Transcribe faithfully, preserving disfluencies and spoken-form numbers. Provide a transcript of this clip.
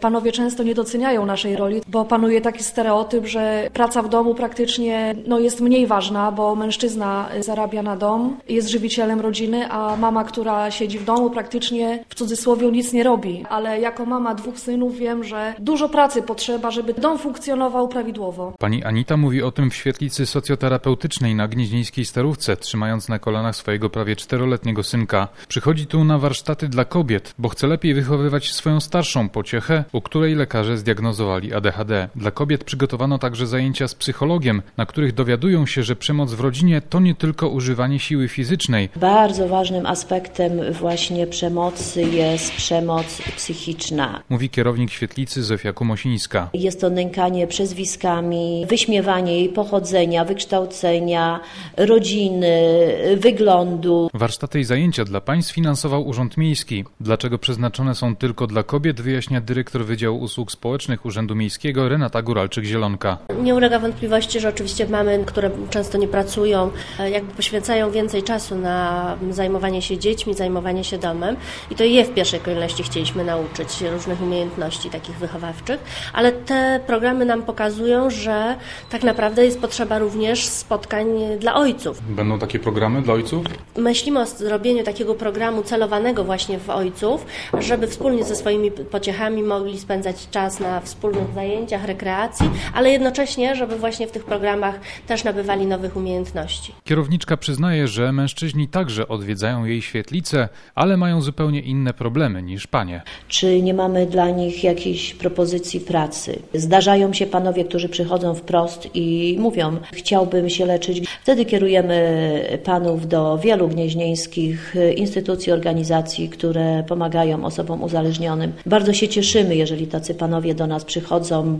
Panowie często nie doceniają naszej roli, bo panuje taki stereotyp, że praca w domu praktycznie no, jest mniej ważna, bo mężczyzna zarabia na dom, jest żywicielem rodziny, a mama, która siedzi w domu, praktycznie w cudzysłowie nic nie robi. Ale jako mama dwóch synów wiem, że dużo pracy potrzeba, żeby dom funkcjonował prawidłowo. Pani Anita mówi o tym w świetlicy socjoterapeutycznej na Gnieźnieńskiej Starówce, trzymając na kolanach swojego prawie czteroletniego synka. Przychodzi tu na warsztaty dla kobiet, bo chce lepiej wychowywać swoją starszą pociechę, u której lekarze zdiagnozowali A D H D. Dla kobiet przygotowano także zajęcia z psychologiem, na których dowiadują się, że przemoc w rodzinie to nie tylko używanie siły fizycznej. Bardzo ważnym aspektem właśnie przemocy jest przemoc psychiczna. Mówi kierownik świetlicy Zofia Kumosińska. Jest to nękanie przezwiskami, wyśmiewanie jej pochodzenia, wykształcenia, rodziny, wyglądu. Warsztaty i zajęcia dla pań sfinansował Urząd Miejski. Dlaczego przeznaczone są tylko dla kobiet, wyjaśnia dyrektor Wydziału Usług Społecznych Urzędu Miejskiego Renata Góralczyk-Zielonka. Nie ulega wątpliwości, że oczywiście mamy, które często nie pracują, jakby poświęcają więcej czasu na zajmowanie się dziećmi, zajmowanie się domem i to je w pierwszej kolejności chcieliśmy nauczyć różnych umiejętności takich wychowawczych, ale te programy nam pokazują, że tak naprawdę jest potrzeba również spotkań dla ojców. Będą takie programy dla ojców? Myślimy o zrobieniu takiego programu celowanego właśnie w ojców, żeby wspólnie ze swoimi pociechami mogli spędzać czas na wspólnych zajęciach, rekreacji, ale jednocześnie, żeby właśnie w tych programach też nabywali nowych umiejętności. Kierowniczka przyznaje, że mężczyźni także odwiedzają jej świetlicę, ale mają zupełnie inne problemy niż panie. Czy nie mamy dla nich jakiejś propozycji pracy? Zdarzają się panowie, którzy przychodzą wprost i mówią, chciałbym się leczyć. Wtedy kierujemy panów do wielu gnieźnieńskich instytucji, organizacji, które pomagają osobom uzależnionym. Bardzo się cieszymy, jeżeli tacy panowie do nas przychodzą.